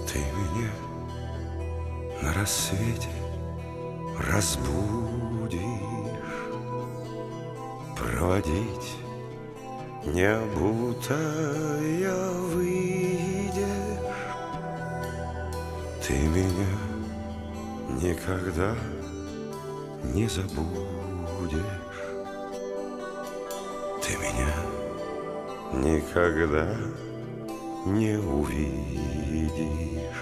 Ты меня на рассвете разбудишь, проводить не обутая выйдешь. Ты меня никогда не забудешь. Ты меня никогда не увидишь.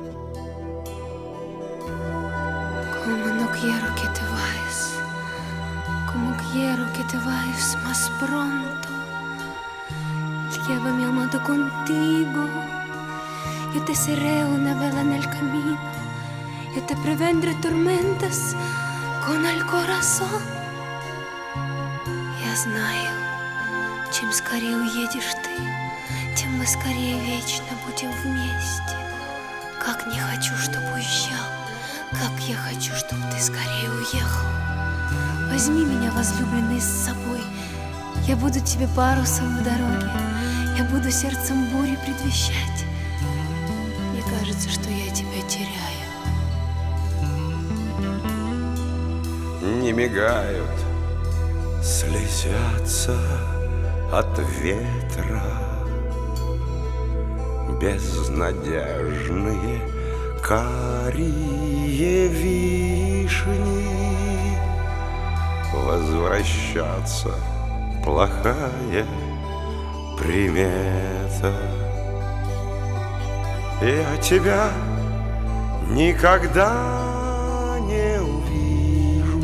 Como no quiero que te vayas, como quiero que te vayas más pronto. Llévame, amado, contigo. Yo te seré una vela en el camino. Yo te prevendré tormentas con el corazón. Я знаю, чем скорее уедешь ты, тем мы скорее вечно будем вместе. Как не хочу, чтоб уезжал, как я хочу, чтоб ты скорее уехал. Возьми меня, возлюбленный, с собой. Я буду тебе парусом в дороге. Я буду сердцем бури предвещать. Мне кажется, что я тебя теряю. Не мигают, слезятся от ветра безнадежные карие вишни. Возвращаться плохая примета. Я тебя никогда не увижу.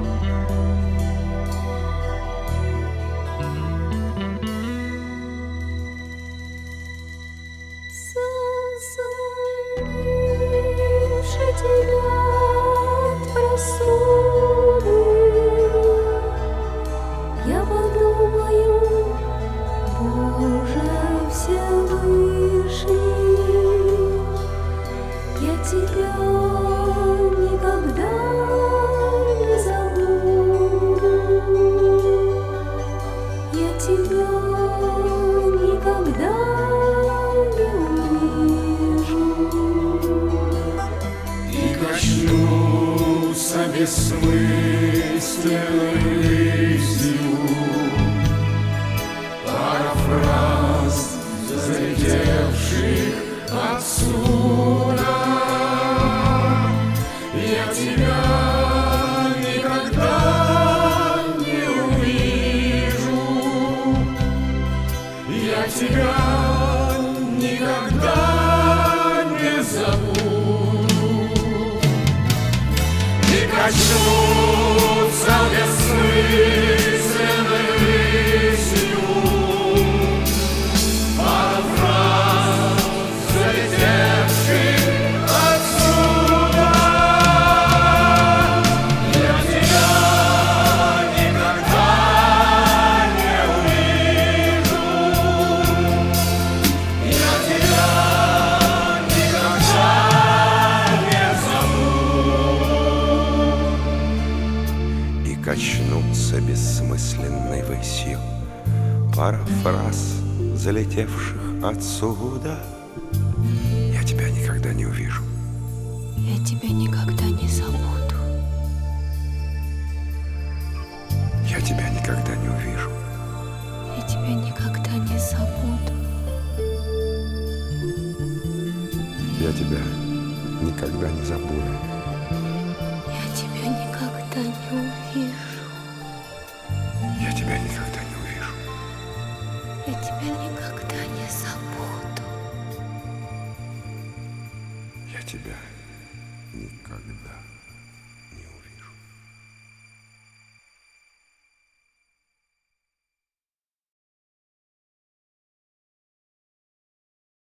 Заслонивши тебя от просуды, я подумаю, Боже Всевышний, я тебя никогда не забуду, я тебя никогда не увижу. И качнутся бессмысленной рысью пара фраз, залетевших отсюда. Я тебя никогда не увижу, я тебя никогда не забуду. И качнутся бессмысленной рысью пара фраз, залетевших отсюда. Я тебя никогда не увижу, я тебя никогда не забуду. И качнутся бессмысленной высью пара фраз, залетевших отсюда. Я тебя никогда не увижу. Я тебя никогда не забуду. Я тебя никогда не увижу. Я тебя никогда не забуду. Я тебя никогда не забуду. Я тебя никогда не увижу. Я тебя никогда не увижу. Я тебя никогда не забуду. Я тебя никогда